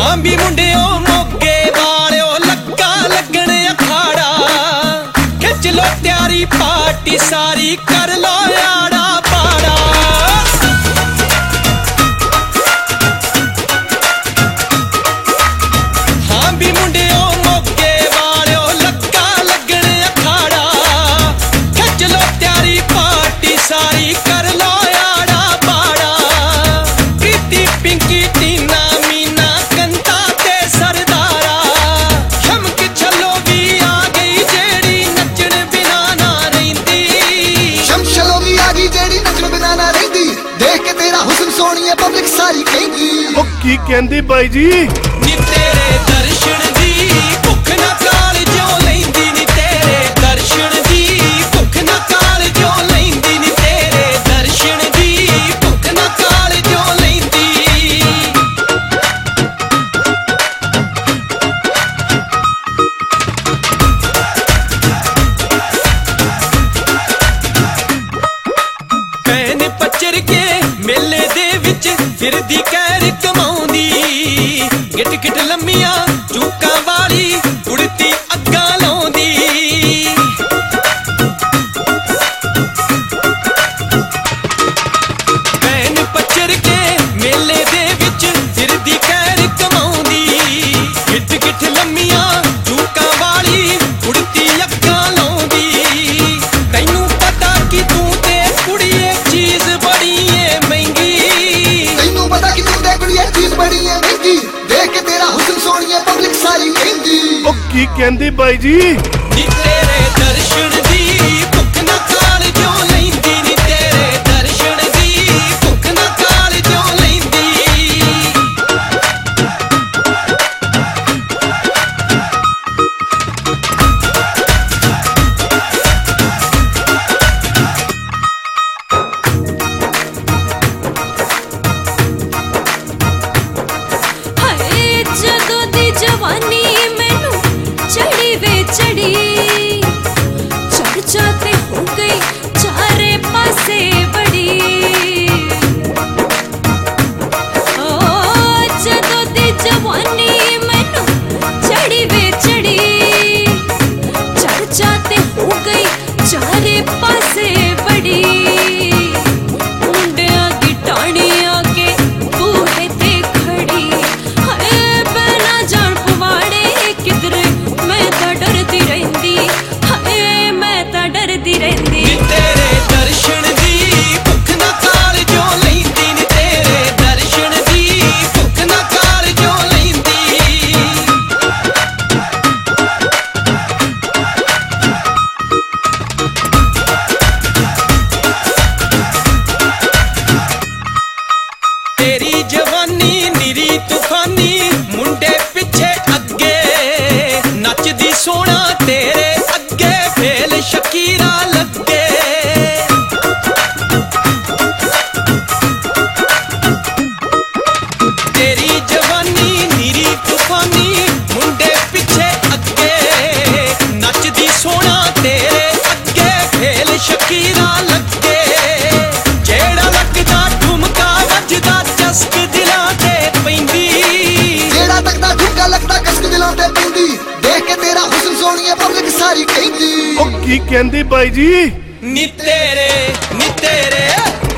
हां भी मुंडियो मोगे वालियो लगा लगन अखाड़ा खिच लो त्यारी पार्टी सारी कर लो आड़ा पाड़ा हां भी मुंडियो मोगे वालियो लगा लगन अखाड़ा खिच लो त्यारी पार्टी सारी कर लो आड़ा पाड़ा प्रीति पिंकी टीना मीना कंता ते सरदारा शमक छलो भी आ गई जेड़ी नचण बिना ना रहिंदी शमशलो भी आ गई जेड़ी नचण बिना ना रहिंदी देख के तेरा हुस्न सोहणिए पब्लिक सारी कहंदी ओ की कहंदी बाई जी नी तेरे दर्शन दी भुख ना काल जो लैंदी नी तेरे दर्शन दी भुख ना काल जो लैंदी नी तेरे दर्शन दी भुख ना काल जो लैंदी भैन पचर के मेले दे विच फिरदी कैर कमाउंदी गिट गिट लम्मियां चूकां वाली उड़ती अग्गां लाउंदी भैन पचर के मेले दे विच फिरदी कैर कमाउंदी गिट गिट लम्मियां चूकां वाली उड़ती अग्गां लाउंदी तैनू पता कि तू ते कुड़िए चीज बड़ी है महंगी तैनू पता कि तू ते कुड़िए चीज बड़ी है महंगी देख के तेरा हुस्न सोहणिए पब्लिक सारी कहंदी ओ की कहंदी बाई जी नी तेरे दर्शन दी भुख ना काल जो लैंदी नी तेरे दर्शन दी भुख ना काल जो लैंदी हाय जदों दी जवानी मैनू चढ़ी वे चढ़ी चर्चा ते हो गई चारे पासे बड़ी ओ जदों दी जवानी मैनू चढ़ी वे चढ़ी चर्चा ते हो गई चारे पासे बड़ी मुंडिया की टाणिया के बूहे ते खड़ी हाय बना जान पवाड़े किधरे मैं तां डरदी रहिंदी हाय मैं तां डरदी रहिंदी नी तेरे दर्शन दी भुख ना काल जो लैंदी नी तेरे दर्शन दी भुख ना काल जो लैंदी तेरी जवानी निरी तूफानी मुंडे पिछे अगे नचदी सोना तेरे अगे फेल शकीरा लगे तेरी जवानी निरी तूफानी मुंडे पिछे अगे नचदी सोना तेरे अगे फेल शकीरा लगे जेड़ा लगदा ठुमका वजदा चस्क दिलां ते पैंदी जेड़ा तकदा ठुमका लगदा कसक दिलां ते पैंदी देख के तेरा हुस्न सोहणिए पब्लिक सारी कहंदी ओ की कहंदी बाई जी नी तेरे